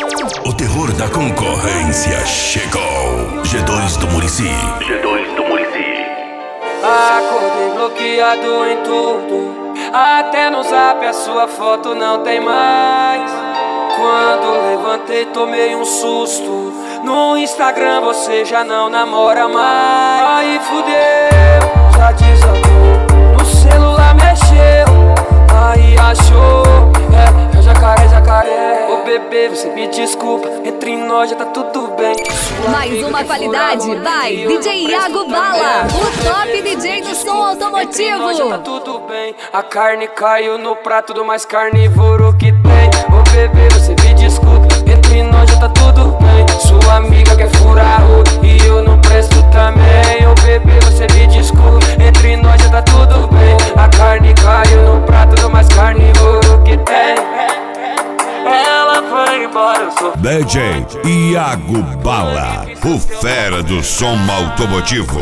O terror da concorrência chegou. G2 do Muricy. G2 do Muricy. Acordei bloqueado em tudo, até no zap a sua foto não tem mais. Quando levantei tomei um susto, no Instagram você já não namora mais. Aí fudeu, já desandou, no celular mexeu, aí achou, é jacaré, jacaré. Ô bebê, você me desculpa, entre nós já tá tudo bem. Mais uma qualidade, vai, DJ Iago Bala, o top DJ do som automotivo. Já tá tudo bem, a carne caiu no prato do mais carnívoro que tem. Ô bebê, você me desculpa, entre nós já tá tudo bem. Sua amiga quer furar o e eu não presto também. Ô bebê, você me desculpa, entre nós já tá tudo bem. A carne caiu no prato do mais carnívoro que tem. Ela foi embora, eu sou DJ Iago Bala, o fera do som automotivo.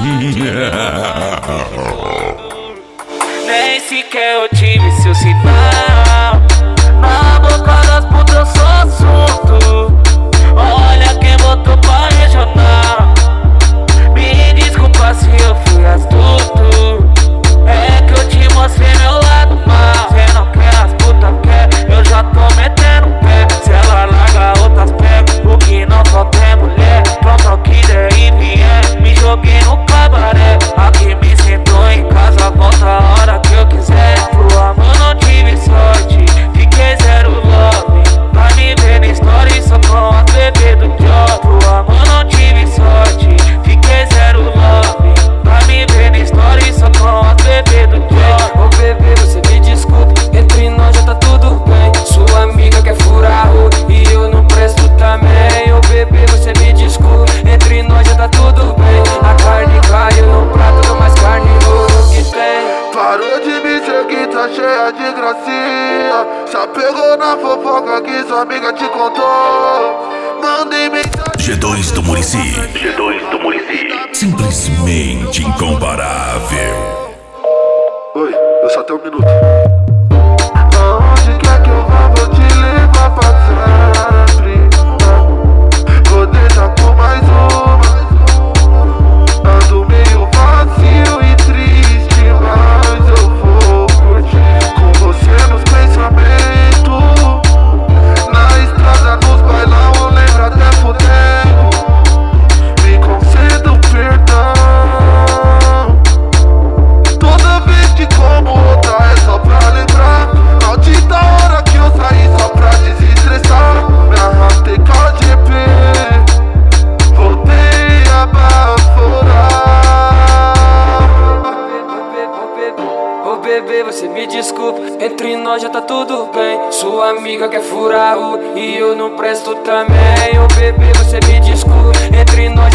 Nem sequer eu tive seu sinal. Na boca das putas eu sou assunto. Olha quem botou pra regional. Me desculpa se eu fui astuto. É que eu te mostrei meu lado mal. Cê não quer, as putas quer, eu já tô metendo pé. Se ela larga outras pega, o que não só tem mulher. Pronto ao que der e vier, me joguei no cabaré. Aqui me sentou em casa, volta a hora que eu quiser. Pro amor não tive sorte, fiquei zero love. Pra me ver na história só com as bebê do job. Pro amor não tive sorte, fiquei zero love. Pra me ver na história só com as bebê do job. Ô bebê, você me desculpa, entre nós já tá tudo bem. Sua amiga quer furar o e eu não presto também. Ô bebê, você me desculpa, entre nós já tá tudo bem. A carne caiu no prato do mais carnívoro que tem. Parou de me seguir, tá cheia de gracinha. Já pegou na fofoca que sua amiga te contou. Mandei mensagem. G2 do Muricy. G2 do Muricy. Simplesmente incomparável. Oi, eu só tenho um minuto. Aonde quer que eu vá, vou te levar pra sempre. Vou deixar por mais uma. Ando meio vazio e triste, mas eu vou curtir com você nos pensamentos. Na estrada, nos bailão, lembro até fudendo. Me concedo perdão. Toda vez que como outra é só pra lembrar. Maldita hora que eu saí só pra desestressar. Me arrastei com a GP, voltei a baforar. Ô bebê, você me desculpa, entre nós já tá tudo bem. Sua amiga quer furar o e eu não presto também. Ô bebê, você me desculpa, entre nós